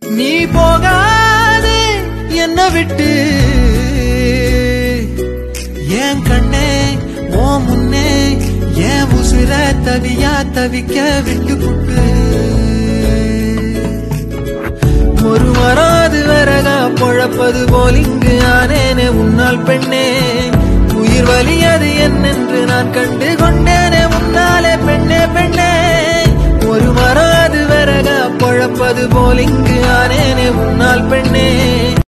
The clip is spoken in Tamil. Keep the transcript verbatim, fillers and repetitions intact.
நீ போகாது என்ன விட்டு ஏன் கண்ணே ஓ முன்னே ஏன் உசுர தவியா தவிக்க விட்டு புட்டு ஒரு வராது வரகா பொழப்பது போல் இங்கு ஆனேனே உன்னால் பெண்ணே உயிர் வலியது என்னென்று நான் கண்டு கொண்டேனே முன்னாலே பெண்ணே பெண்ணே ஒரு வராது வரகா பொழப்பது போல் இங்கு ஆனேனே உன்னால் பெண்ணே